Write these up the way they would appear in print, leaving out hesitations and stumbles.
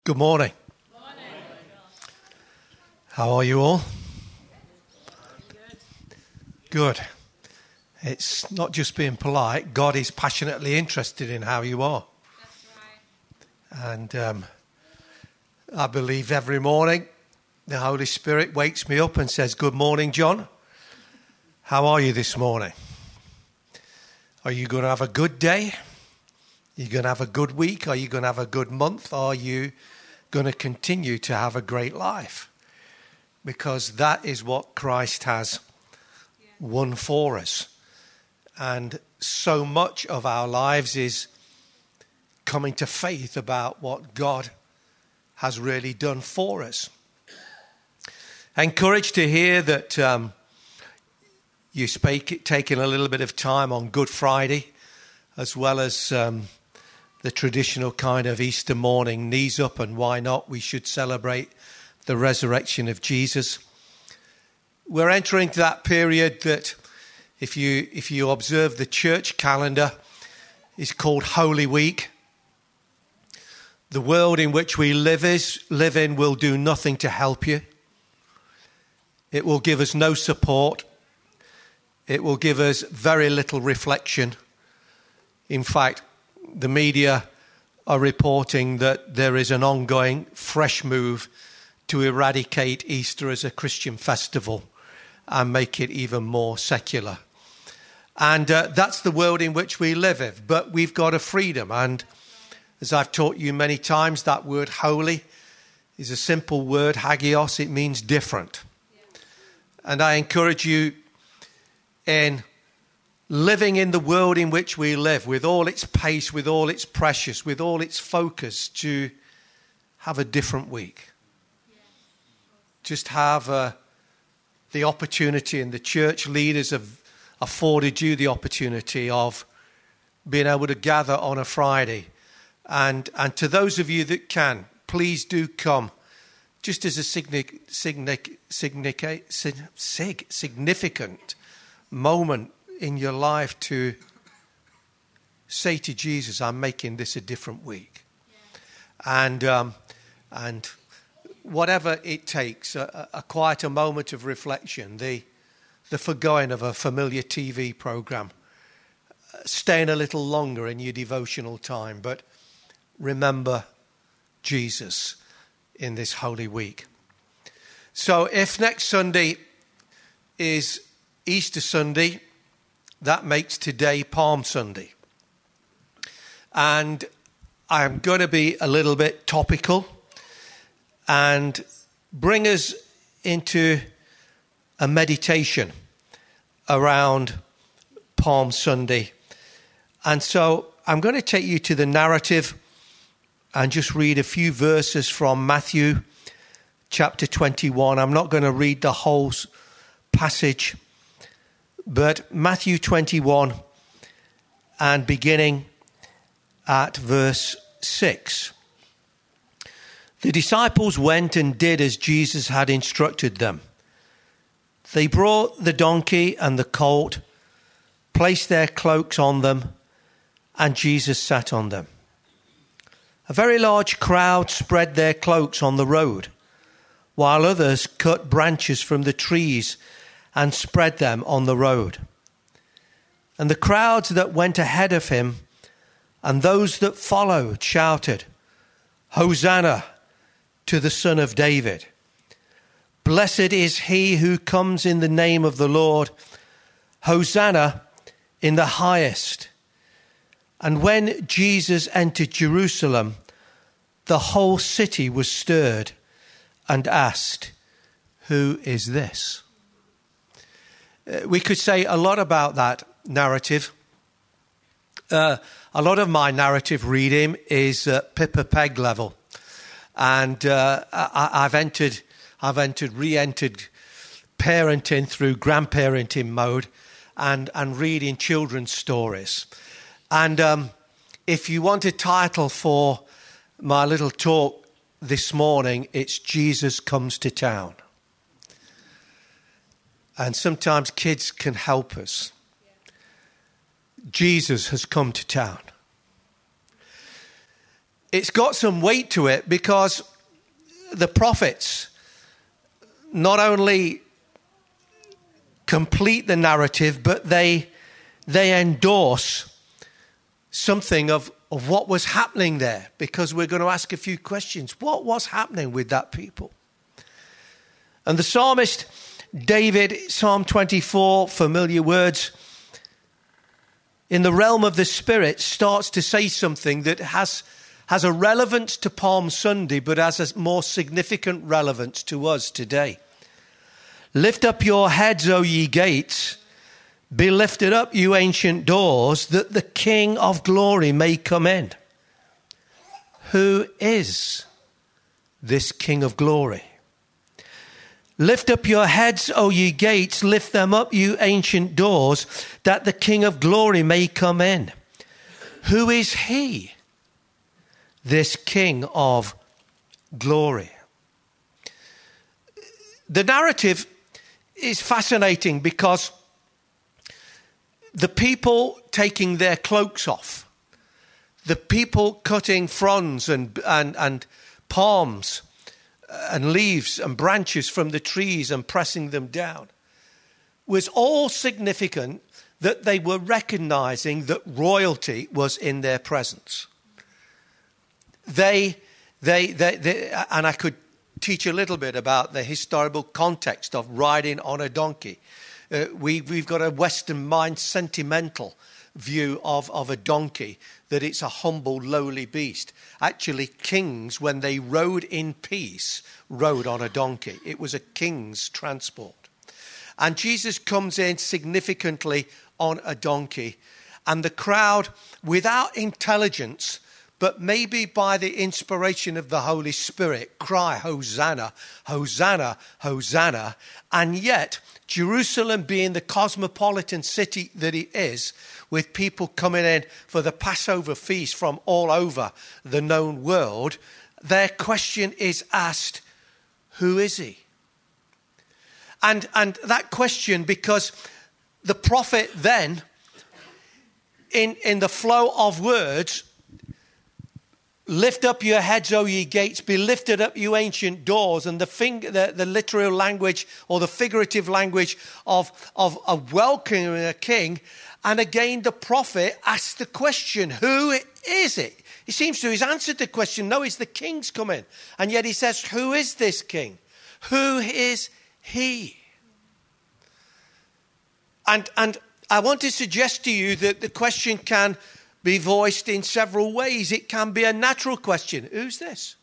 Good morning. How are you all? Good. It's not just being polite. God is passionately interested in how you are. That's right. And I believe every morning the Holy Spirit wakes me up and says, "Good morning, John. How are you this morning? Are you going to have a good day? Are you going to have a good week? Are you going to have a good month? Are you going to continue to have a great life?" Because that is what Christ has won for us. And so much of our lives is coming to faith about what God has really done for us. Encouraged to hear that you taking a little bit of time on Good Friday, as well as the traditional kind of Easter morning, knees up, and why not? We should celebrate the resurrection of Jesus. We're entering that period that, if you observe the church calendar, is called Holy Week. The world in which we live in will do nothing to help you. It will give us no support. It will give us very little reflection. In fact, the media are reporting that there is an ongoing fresh move to eradicate Easter as a Christian festival and make it even more secular. And that's the world in which we live in. But we've got a freedom. And as I've taught you many times, that word holy is a simple word, hagios. It means different. And I encourage you, in living in the world in which we live, with all its pace, with all its pressures, with all its focus, to have a different week. Just have the opportunity, and the church leaders have afforded you the opportunity of being able to gather on a Friday. And to those of you that can, please do come, just as a significant moment in your life to say to Jesus, "I'm making this a different week." Yeah. And whatever it takes, a quieter moment of reflection, the forgoing of a familiar TV program, staying a little longer in your devotional time, but remember Jesus in this Holy Week. So if next Sunday is Easter Sunday, that makes today Palm Sunday. And I'm going to be a little bit topical and bring us into a meditation around Palm Sunday. And so I'm going to take you to the narrative and just read a few verses from Matthew chapter 21. I'm not going to read the whole passage, but Matthew 21 and beginning at verse 6. The disciples went and did as Jesus had instructed them. They brought the donkey and the colt, placed their cloaks on them, and Jesus sat on them. A very large crowd spread their cloaks on the road, while others cut branches from the trees and spread them on the road. And the crowds that went ahead of him and those that followed shouted, "Hosanna to the Son of David. Blessed is he who comes in the name of the Lord. Hosanna in the highest." And when Jesus entered Jerusalem, the whole city was stirred and asked, "Who is this?" We could say a lot about that narrative. A lot of my narrative reading is Pippa Peg level. And I've re-entered parenting through grandparenting mode and reading children's stories. And if you want a title for my little talk this morning, it's Jesus Comes to Town. And sometimes kids can help us. Jesus has come to town. it's got some weight to it because the prophets not only complete the narrative, but they endorse something of what was happening there, because we're going to ask a few questions. What was happening with that people? And the psalmist David, Psalm 24, familiar words, in the realm of the Spirit, starts to say something that has a relevance to Palm Sunday, but has a more significant relevance to us today. Lift up your heads, O ye gates. Be lifted up, you ancient doors, that the King of glory may come in. Who is this King of glory? Lift up your heads, O ye gates. Lift them up, you ancient doors, that the King of glory may come in. Who is he, this King of glory? The narrative is fascinating because the people taking their cloaks off, the people cutting fronds and palms and leaves and branches from the trees and pressing them down, was all significant that they were recognizing that royalty was in their presence. They and I could teach a little bit about the historical context of riding on a donkey. We've got a Western mind sentimental view of a donkey, that it's a humble, lowly beast. Actually, kings, when they rode in peace, rode on a donkey. It was a king's transport. And Jesus comes in significantly on a donkey. And the crowd, without intelligence, but maybe by the inspiration of the Holy Spirit, cry, Hosanna, Hosanna, Hosanna. And yet, Jerusalem being the cosmopolitan city that it is, with people coming in for the Passover feast from all over the known world, their question is asked, who is he? And that question, because the prophet then, in the flow of words, lift up your heads, O ye gates, be lifted up, you ancient doors, and the literal language or the figurative language of welcoming a king. And again, the prophet asks the question, who is it? He seems to have answered the question, no, it's the king's coming. And yet he says, who is this king? Who is he? And I want to suggest to you that the question can be voiced in several ways. It can be a natural question. Who's this?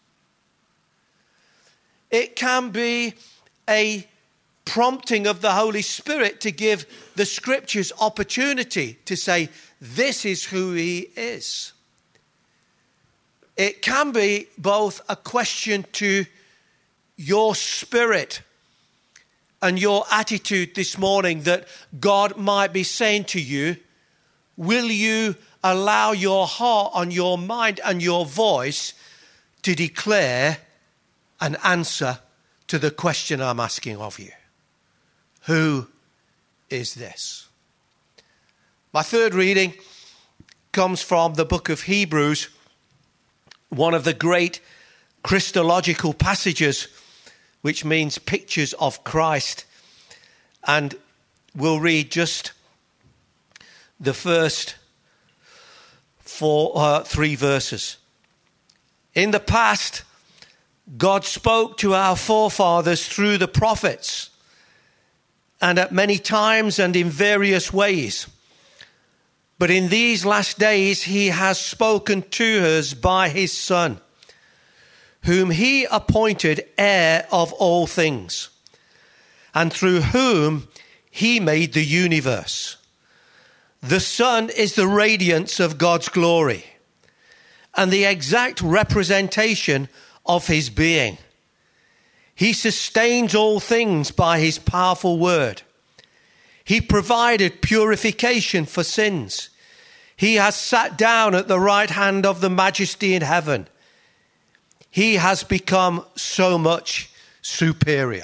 It can be a prompting of the Holy Spirit to give the scriptures opportunity to say, this is who he is. It can be both a question to your spirit and your attitude this morning, that God might be saying to you, will you allow your heart and your mind and your voice to declare an answer to the question I'm asking of you? Who is this? My third reading comes from the book of Hebrews, one of the great Christological passages, which means pictures of Christ. And we'll read just the first three verses. In the past, God spoke to our forefathers through the prophets, and at many times and in various ways. But in these last days, he has spoken to us by his Son, whom he appointed heir of all things, and through whom he made the universe. The Son is the radiance of God's glory and the exact representation of his being. He sustains all things by his powerful word. He provided purification for sins. He has sat down at the right hand of the Majesty in heaven. He has become so much superior.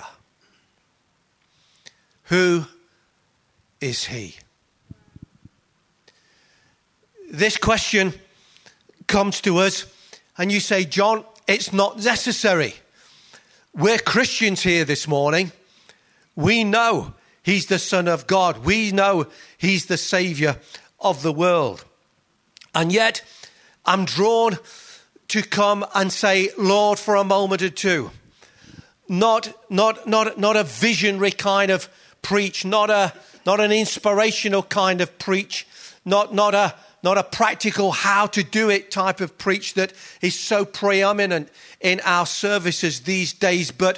Who is he? This question comes to us And you say, John, it's not necessary. We're Christians here this morning. We know he's the Son of God. We know he's the Saviour of the world. And yet I'm drawn to come and say, Lord, for a moment or two, not a visionary kind of preach, not an inspirational kind of preach, not a practical how to do it type of preach that is so preeminent in our services these days, but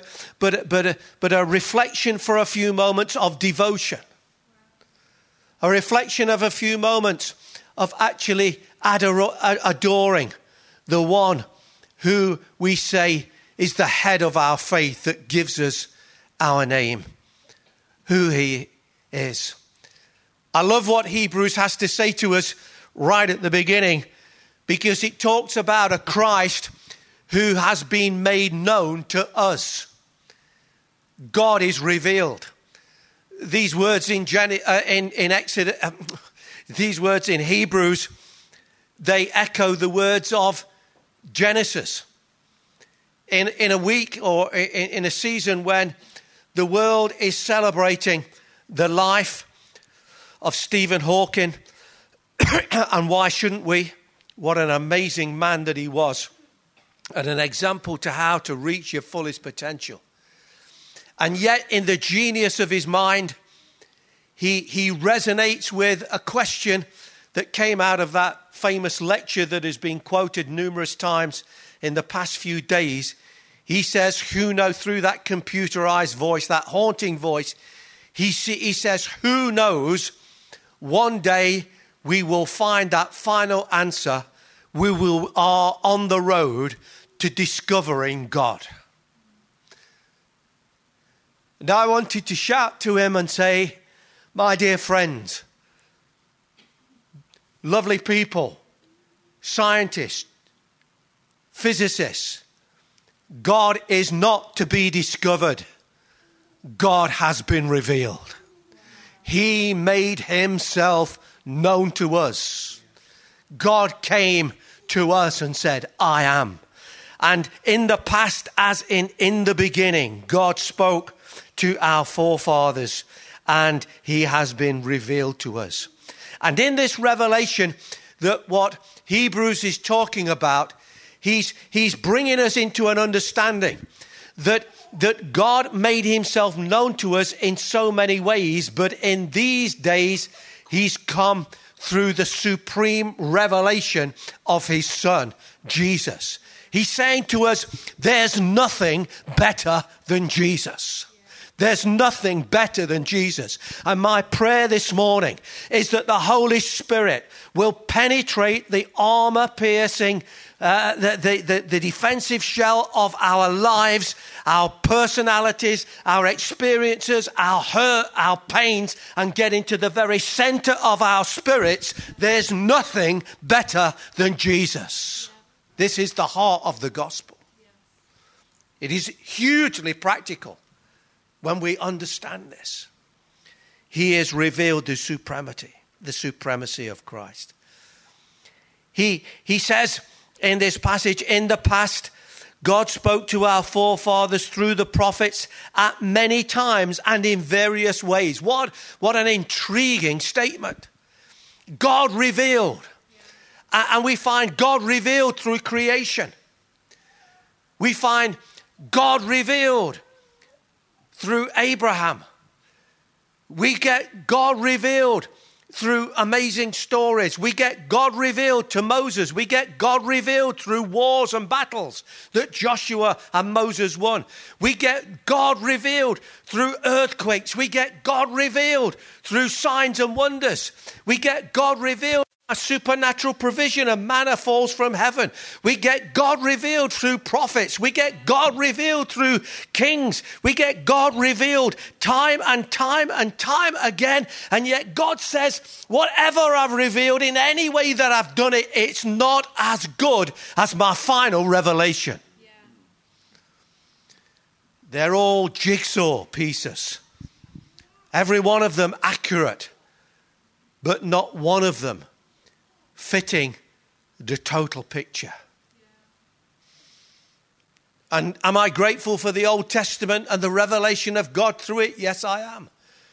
a reflection for a few moments of devotion, a reflection of a few moments of actually adoring the one who we say is the head of our faith, that gives us our name, who he is. I love what Hebrews has to say to us right at the beginning, because it talks about a Christ who has been made known to us. God is revealed. These words in Exodus, these words in Hebrews, they echo the words of Genesis. In a week or in a season when the world is celebrating the life of Stephen Hawking, and why shouldn't we? What an amazing man that he was, and an example to how to reach your fullest potential. And yet in the genius of his mind, he resonates with a question that came out of that famous lecture that has been quoted numerous times in the past few days. He says, who knows, through that computerized voice, that haunting voice, he says, who knows, one day we will find that final answer. We are on the road to discovering God. And I wanted to shout to him and say, my dear friends, lovely people, scientists, physicists, God is not to be discovered. God has been revealed. He made himself known to us. God came to us and said, I am. And in the past, as in the beginning, God spoke to our forefathers, and he has been revealed to us. And in this revelation, that what Hebrews is talking about, he's bringing us into an understanding that God made himself known to us in so many ways, but in these days, he's come through the supreme revelation of his Son, Jesus. He's saying to us, there's nothing better than Jesus. There's nothing better than Jesus. And my prayer this morning is that the Holy Spirit will penetrate the armor-piercing, the defensive shell of our lives, our personalities, our experiences, our hurt, our pains, and get into the very center of our spirits. There's nothing better than Jesus. This is the heart of the gospel. It is hugely practical when we understand this. He has revealed the supremacy of Christ. He says in this passage, in the past, God spoke to our forefathers through the prophets at many times and in various ways. What an intriguing statement. God revealed. And we find God revealed through creation. We find God revealed through Abraham. We get God revealed through amazing stories. We get God revealed to Moses. We get God revealed through wars and battles that Joshua and Moses won. We get God revealed through earthquakes. We get God revealed through signs and wonders. We get God revealed. A supernatural provision, a manna falls from heaven. We get God revealed through prophets. We get God revealed through kings. We get God revealed time and time and time again. And yet God says, whatever I've revealed in any way that I've done it, it's not as good as my final revelation. Yeah. They're all jigsaw pieces. Every one of them accurate, but not one of them fitting the total picture. And am I grateful for the Old Testament and the revelation of God through it? Yes, I am.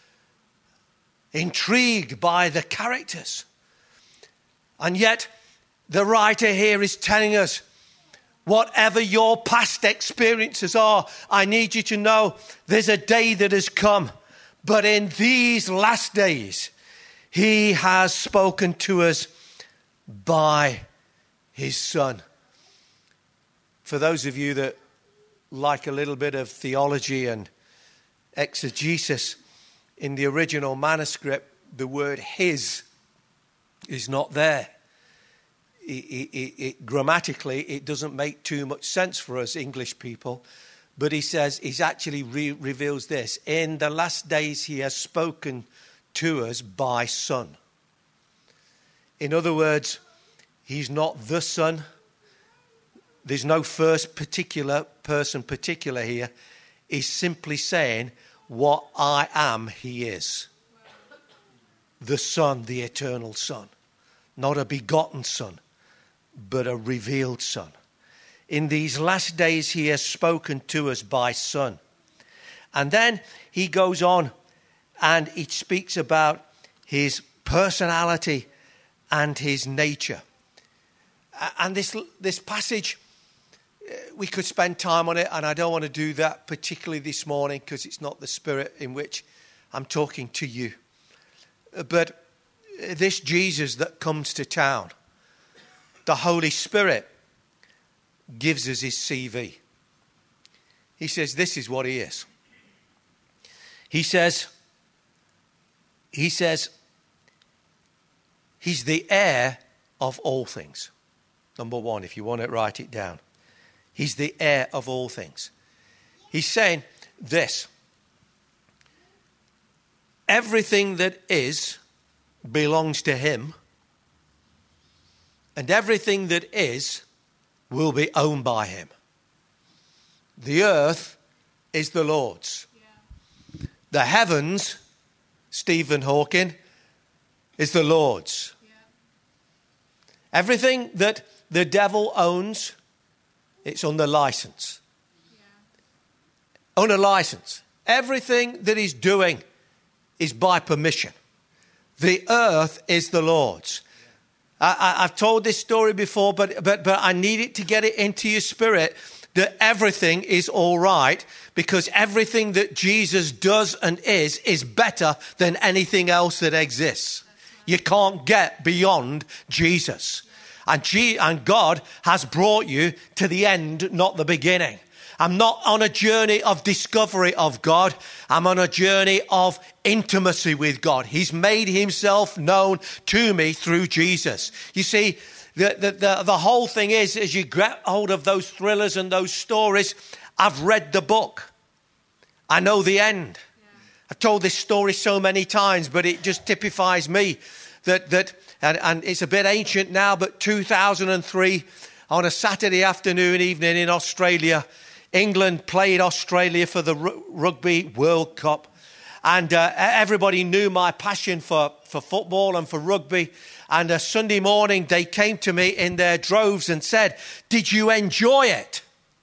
Intrigued by the characters. And yet, the writer here is telling us, whatever your past experiences are, I need you to know there's a day that has come. But in these last days, he has spoken to us by his Son. For those of you that like a little bit of theology and exegesis, in the original manuscript, the word his is not there. Grammatically, it doesn't make too much sense for us English people. But he says, he actually reveals this. In the last days, he has spoken to us by Son. In other words, he's not the Son. There's no first particular person here. He's simply saying, what I am, he is. The Son, the eternal Son. Not a begotten Son, but a revealed Son. In these last days, he has spoken to us by Son. And then he goes on and he speaks about his personality and his nature. And this passage, we could spend time on it, and I don't want to do that particularly this morning because it's not the spirit in which I'm talking to you. But this Jesus that comes to town, the Holy Spirit gives us his CV. He says, this is what he is. He says, he's the heir of all things. Number one, if you want to write it down. He's the heir of all things. He's saying this. Everything that is belongs to him. And everything that is will be owned by him. The earth is the Lord's. Yeah. The heavens, Stephen Hawking, is the Lord's. Yeah. Everything that the devil owns, it's under license. Yeah. Under license. Everything that he's doing is by permission. The earth is the Lord's. I've told this story before, but I need it to get it into your spirit that everything is all right because everything that Jesus does and is better than anything else that exists. You can't get beyond Jesus. And God has brought you to the end, not the beginning. I'm not on a journey of discovery of God. I'm on a journey of intimacy with God. He's made himself known to me through Jesus. You see, the whole thing is, as you grab hold of those thrillers and those stories, I've read the book. I know the end. Yeah. I've told this story so many times, but it just typifies me and it's a bit ancient now, but 2003, on a Saturday afternoon, evening in Australia, England played Australia for the Rugby World Cup. And everybody knew my passion for football and for rugby. And Sunday morning, they came to me in their droves and said, did you enjoy it?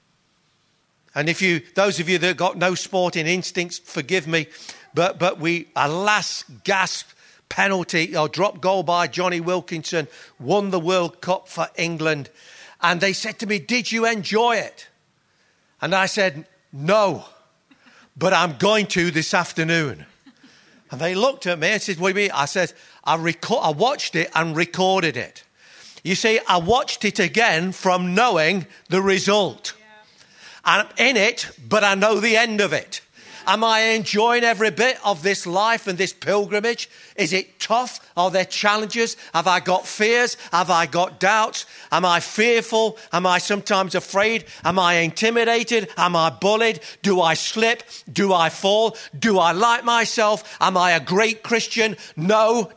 And those of you that got no sporting instincts, forgive me. But a last gasp penalty or drop goal by Johnny Wilkinson won the World Cup for England. And they said to me, did you enjoy it? And I said, no, but I'm going to this afternoon. And they looked at me and said, what do you mean? I said, I watched it and recorded it. You see, I watched it again from knowing the result. Yeah. I'm in it, but I know the end of it. Am I enjoying every bit of this life and this pilgrimage? Is it tough? Are there challenges? Have I got fears? Have I got doubts? Am I fearful? Am I sometimes afraid? Am I intimidated? Am I bullied? Do I slip? Do I fall? Do I like myself? Am I a great Christian? No.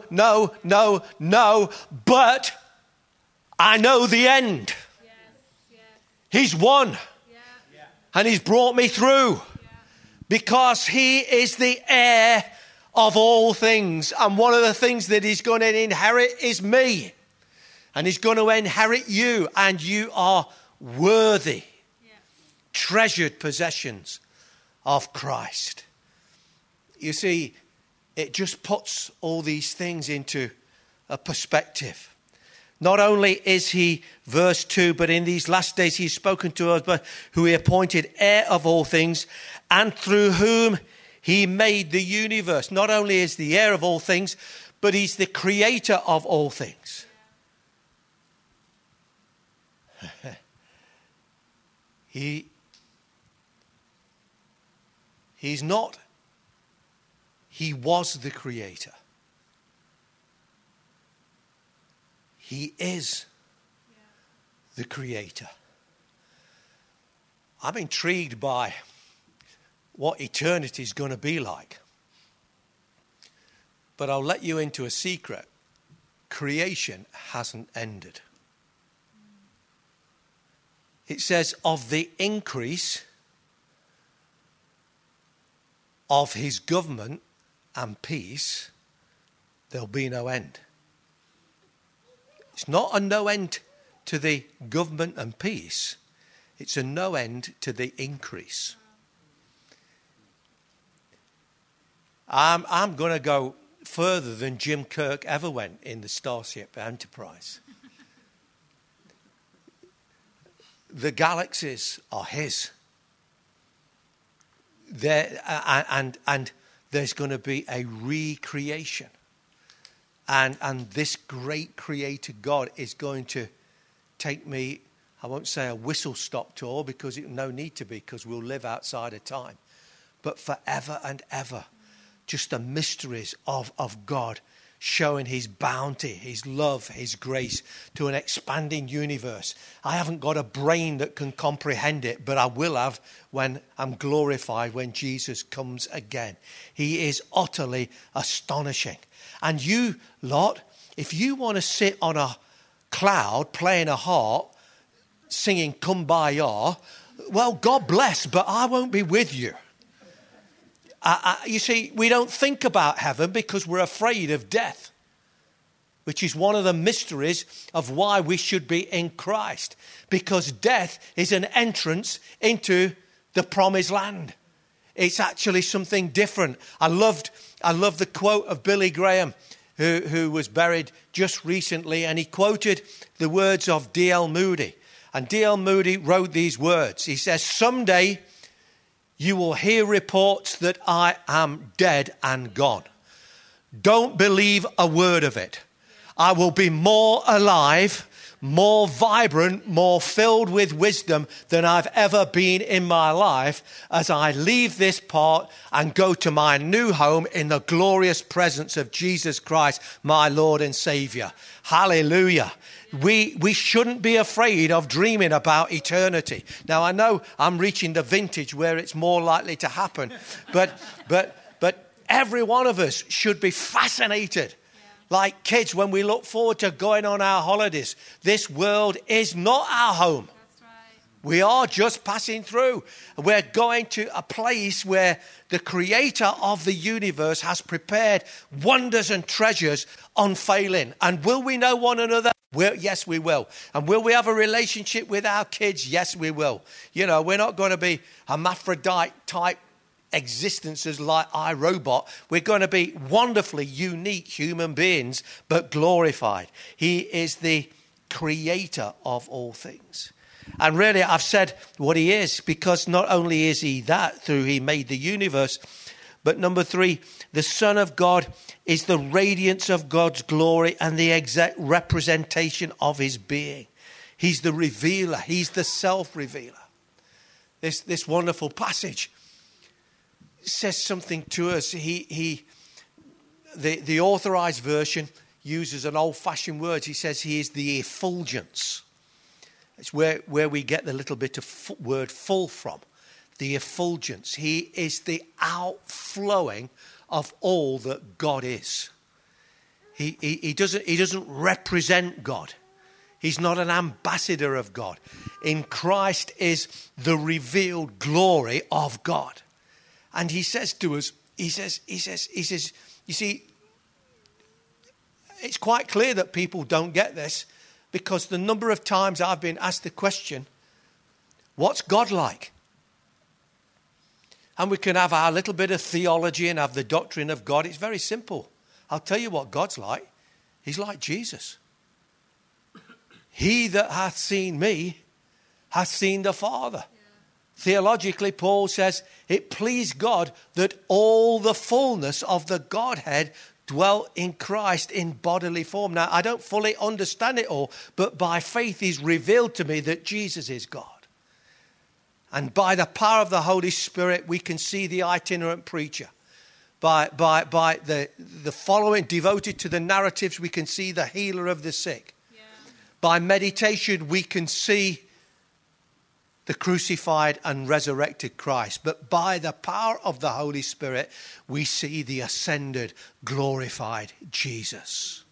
But I know the end. Yes. He's won. Yeah. And he's brought me through. Because he is the heir of all things. And one of the things that he's going to inherit is me. And he's going to inherit you. And you are worthy. Yeah. treasured possessions of Christ. You see, it just puts all these things into a perspective. Not only is he, verse 2, but in these last days he's spoken to us, but who he appointed heir of all things, and through whom he made the universe. Not only is the heir of all things, but he's the creator of all things. He's not, he was the creator. He is the creator. I'm intrigued by what eternity is going to be like. But I'll let you into a secret. Creation hasn't ended. It says, of the increase of his government and peace, there'll be no end. It's not a no end to the government and peace. It's a no end to the increase. I'm going to go further than Jim Kirk ever went in the Starship Enterprise. The galaxies are his. And there's going to be a recreation. And this great creator God is going to take me, I won't say a whistle-stop tour, because no need to be, because we'll live outside of time. But forever and ever, just the mysteries of God showing his bounty, his love, his grace to an expanding universe. I haven't got a brain that can comprehend it, but I will have when I'm glorified, when Jesus comes again. He is utterly astonishing. And you lot, if you want to sit on a cloud playing a harp, singing Kumbaya, well, God bless, but I won't be with you. You see, we don't think about heaven because we're afraid of death, which is one of the mysteries of why we should be in Christ, because death is an entrance into the promised land. It's actually something different. I love the quote of Billy Graham, who was buried just recently, and he quoted the words of D.L. Moody. And D.L. Moody wrote these words. He says, "Someday you will hear reports that I am dead and gone. Don't believe a word of it. I will be more alive, more vibrant, more filled with wisdom than I've ever been in my life as I leave this part and go to my new home in the glorious presence of Jesus Christ, my Lord and Savior." Hallelujah. We shouldn't be afraid of dreaming about eternity. Now, I know I'm reaching the vintage where it's more likely to happen, but every one of us should be fascinated. Like kids, when we look forward to going on our holidays, this world is not our home. That's right. We are just passing through. We're going to a place where the creator of the universe has prepared wonders and treasures unfailing. And will we know one another? Yes, we will. And will we have a relationship with our kids? Yes, we will. You know, we're not going to be hermaphrodite type existences like iRobot. We're going to be wonderfully unique human beings, but glorified. He is the creator of all things. And really, I've said what he is, because not only is he that, through he made the universe, but number 3, the Son of God is the radiance of God's glory and the exact representation of his being. He's the revealer. He's the self-revealer. This wonderful passage says something to us. The authorized version uses an old-fashioned word. He says he is the effulgence. It's where we get the little bit of word full from. The effulgence. He is the outflowing of all that God is. He doesn't represent God. He's not an ambassador of God. In Christ is the revealed glory of God. And he says to us, he says, you see, it's quite clear that people don't get this, because the number of times I've been asked the question, what's God like? And we can have our little bit of theology and have the doctrine of God. It's very simple. I'll tell you what God's like. He's like Jesus. He that hath seen me hath seen the Father. Yeah. Theologically, Paul says, it pleased God that all the fullness of the Godhead dwelt in Christ in bodily form. Now, I don't fully understand it all, but by faith he's revealed to me that Jesus is God. And by the power of the Holy Spirit, we can see the itinerant preacher. By the following, devoted to the narratives, we can see the healer of the sick. Yeah. By meditation, we can see the crucified and resurrected Christ. But by the power of the Holy Spirit, we see the ascended, glorified Jesus.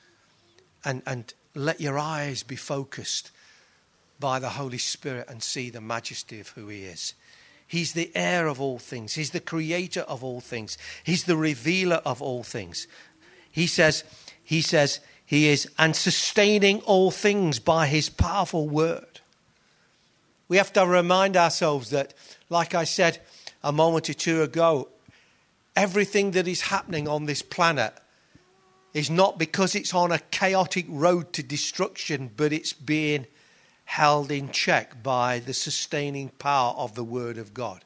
And let your eyes be focused by the Holy Spirit and see the majesty of who he is. He's the heir of all things. He's the creator of all things. He's the revealer of all things. He says he is and sustaining all things by his powerful word. We have to remind ourselves that, like I said a moment or two ago, everything that is happening on this planet is not because it's on a chaotic road to destruction, but it's being held in check by the sustaining power of the Word of God.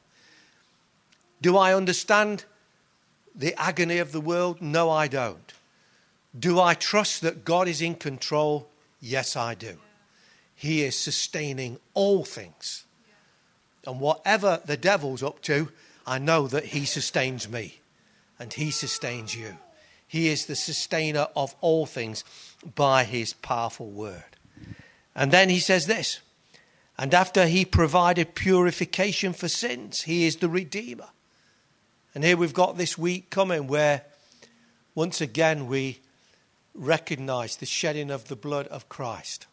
Do I understand the agony of the world? No, I don't. Do I trust that God is in control? Yes, I do. He is sustaining all things. And whatever the devil's up to, I know that he sustains me and he sustains you. He is the sustainer of all things by his powerful word. And then he says this, and after he provided purification for sins, he is the Redeemer. And here we've got this week coming where once again we recognize the shedding of the blood of Christ.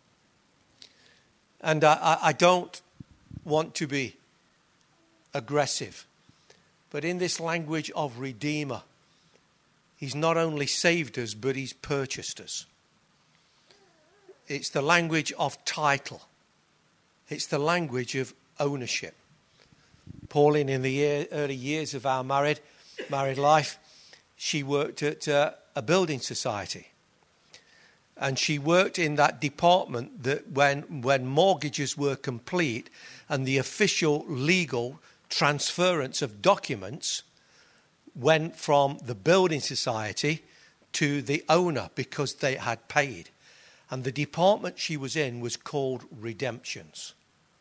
And I don't want to be aggressive, but in this language of Redeemer, he's not only saved us, but he's purchased us. It's the language of title. It's the language of ownership. Pauline, in the early years of our married life, she worked at a building society. And she worked in that department that when mortgages were complete and the official legal transference of documents went from the building society to the owner because they had paid. And the department she was in was called redemptions.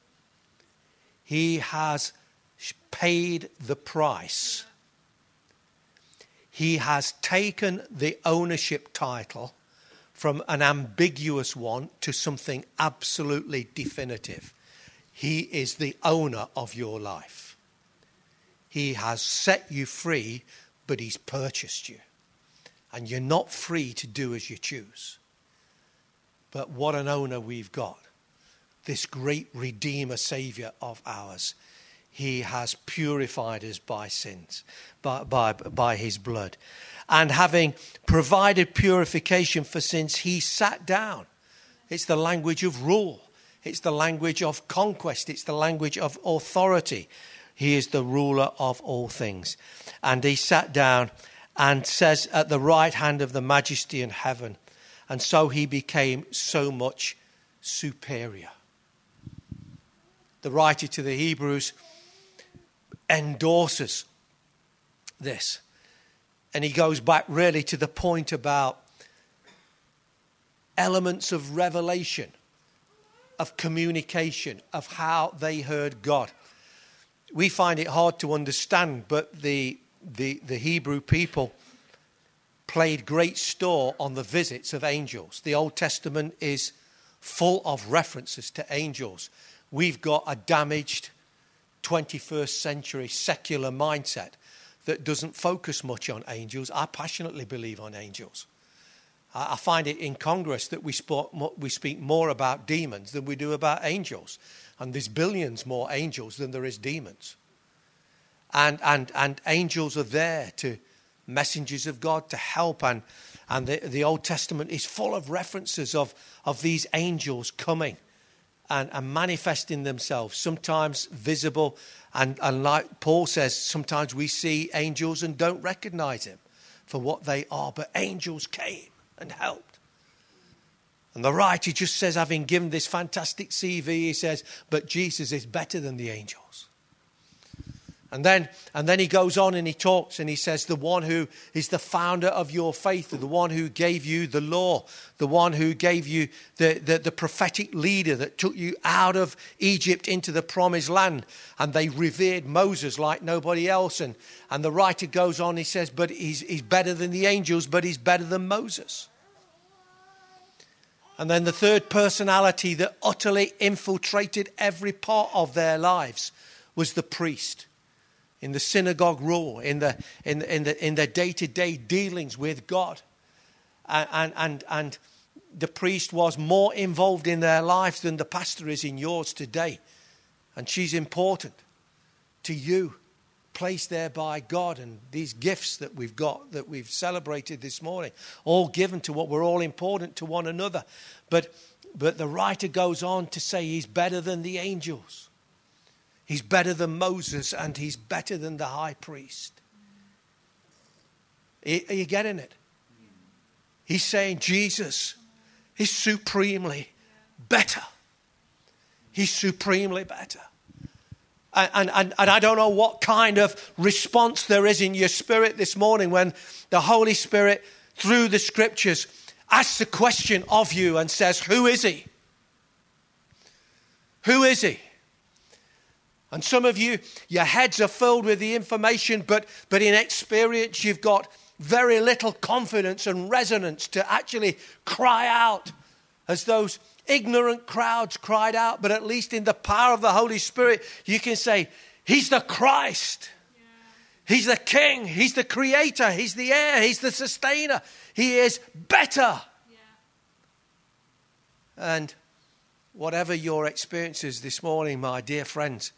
He has paid the price. He has taken the ownership title from an ambiguous one to something absolutely definitive. He is the owner of your life. He has set you free, but he's purchased you. And you're not free to do as you choose. But what an owner we've got. This great Redeemer, Saviour of ours. He has purified us by sins, by his blood. And having provided purification for sins, he sat down. It's the language of rule. It's the language of conquest. It's the language of authority. He is the ruler of all things. And he sat down and says, at the right hand of the majesty in heaven. And so he became so much superior. The writer to the Hebrews endorses this. And he goes back really to the point about elements of revelation, of communication, of how they heard God. We find it hard to understand, but the Hebrew people played great store on the visits of angels. The Old Testament is full of references to angels. We've got a damaged 21st century secular mindset that doesn't focus much on angels. I passionately believe on angels. I find it incongruous that we speak more about demons than we do about angels. And there's billions more angels than there is demons. And angels are there to messengers of God to help. And the Old Testament is full of references of these angels coming and manifesting themselves, sometimes visible. And like Paul says, sometimes we see angels and don't recognize him for what they are. But angels came and helped. And the writer just says, having given this fantastic CV, he says, but Jesus is better than the angels. And then he goes on and he talks and he says, the one who is the founder of your faith, the one who gave you the law, the one who gave you the prophetic leader that took you out of Egypt into the promised land. And they revered Moses like nobody else. And the writer goes on, he says, but he's better than the angels, but he's better than Moses. And then the third personality that utterly infiltrated every part of their lives was the priest. In the synagogue rule, in their day-to-day dealings with God. And the priest was more involved in their lives than the pastor is in yours today. And she's important to you, placed there by God. And these gifts that we've got, that we've celebrated this morning, all given to what we're all important to one another. But the writer goes on to say he's better than the angels. He's better than Moses and he's better than the high priest. Are you getting it? He's saying Jesus is supremely better. He's supremely better. And I don't know what kind of response there is in your spirit this morning when the Holy Spirit, through the scriptures, asks a question of you and says, who is he? Who is he? And some of you, your heads are filled with the information, but in experience, you've got very little confidence and resonance to actually cry out as those ignorant crowds cried out. But at least in the power of the Holy Spirit, you can say, he's the Christ. Yeah. He's the King. He's the Creator. He's the heir. He's the sustainer. He is better. Yeah. And whatever your experience is this morning, my dear friends,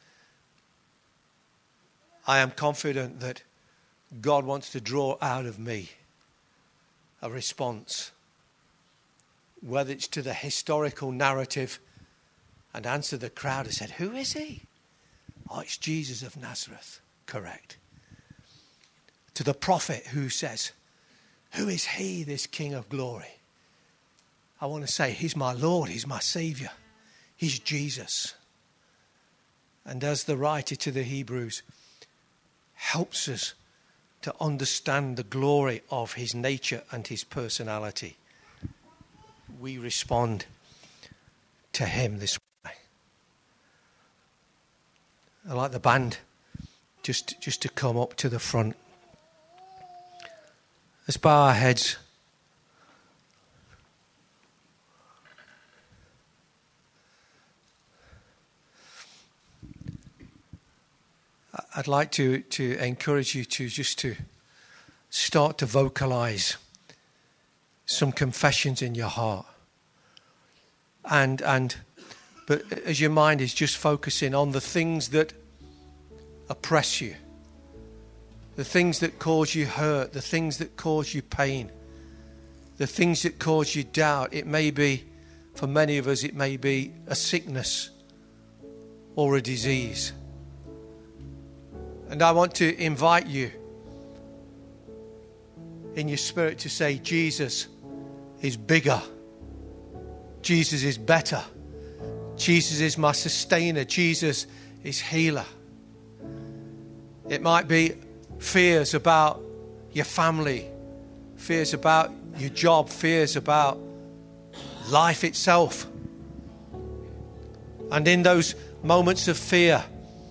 I am confident that God wants to draw out of me a response, whether it's to the historical narrative and answer the crowd who said, who is he? Oh, it's Jesus of Nazareth. Correct. To the prophet who says, who is he, this King of glory? I want to say, he's my Lord, he's my Savior, he's Jesus. And as the writer to the Hebrews helps us to understand the glory of his nature and his personality, we respond to him this way. I'd like the band just to come up to the front. Let's bow our heads. I'd like to encourage you to start to vocalize some confessions in your heart. But as your mind is just focusing on the things that oppress you, the things that cause you hurt, the things that cause you pain, the things that cause you doubt. It may be, for many of us, it may be a sickness or a disease. And I want to invite you in your spirit to say, Jesus is bigger. Jesus is better. Jesus is my sustainer. Jesus is healer. It might be fears about your family, fears about your job, fears about life itself. And in those moments of fear,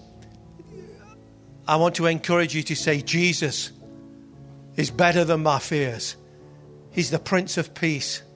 I want to encourage you to say, Jesus is better than my fears. He's the Prince of Peace.